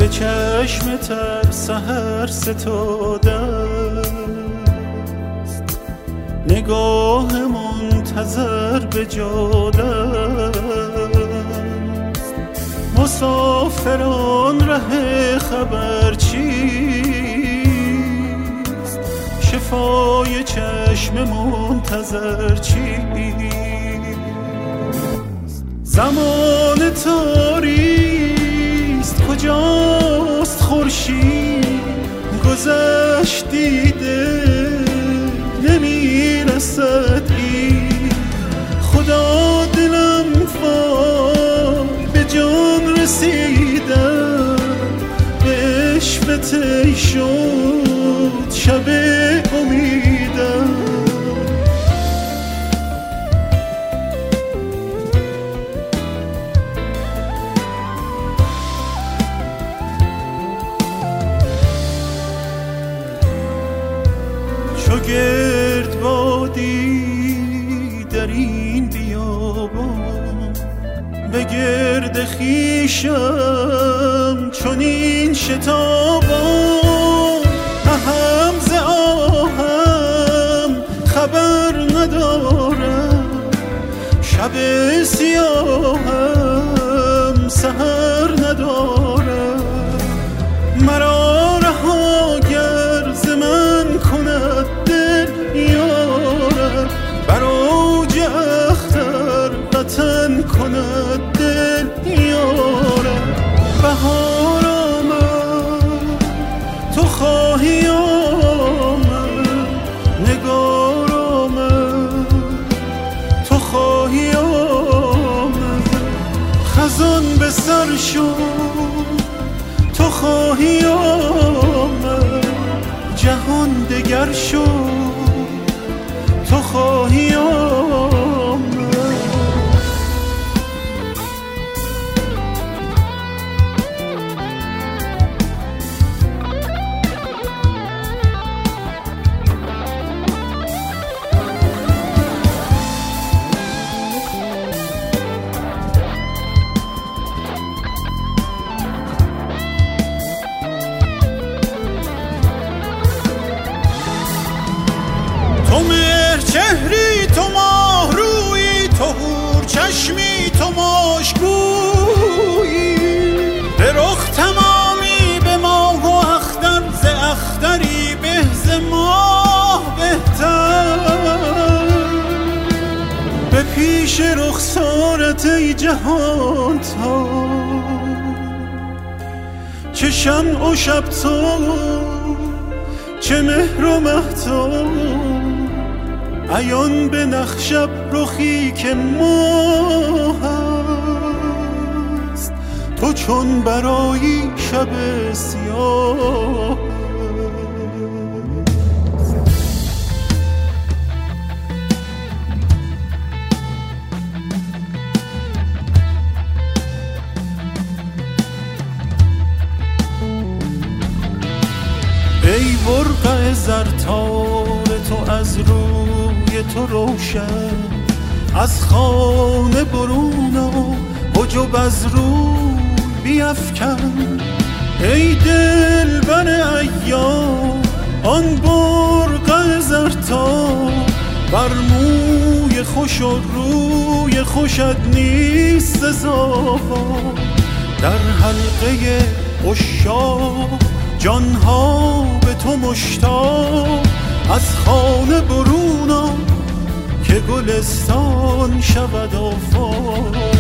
چشم تر سحر ستاده است، نگاه منتظر به جاده است. مسافران ره خبر چیست؟ شفای چشم منتظر چیست؟ زمان تاریست، کجاست خورشید؟ گذشت دیده نمیرسد این. خدا دلم وای به جان رسیدم، به عشق طی شد شب امیدم. چو گردبادی در این بیابان، به گرد خویشم چنین شتابان. اهم ز آهم خبر ندارم، شب سیاهم سحر ندارم. مرا رها گر ز من کند دل یارم، بر اوج اختر وطن کند دل یارم. بهار آمد تو خواهی آمد، نگار آمد تو خواهی آمد. خزان به سر شد تو خواهی آمد، جهان دگر شد تو خواهی آمد. تو مهرچهری تو ماه رویی، تو حور چشمی تو مشکویی. به رخ تمامی به ماه و اختر، ز اختری به ز ماه بهتر. به پیش رخسارت ای جهان تا، چه شمع و شب تا چه مهر و مهتاب. عیان به نخشب رخی که ماه است، تو چون برایی شب سیاه. ای برقع زرتار تو از روی تو روشن، از خانه برون آ حجب از روی بیفکن. ای دلبر ایام آن برقع زرتار، بر موی خوش و روی خوشت نیست سزا. در حلقه عشاق جانها به تو مشتاق، از خانه برون آ که گلستان شود آفاق.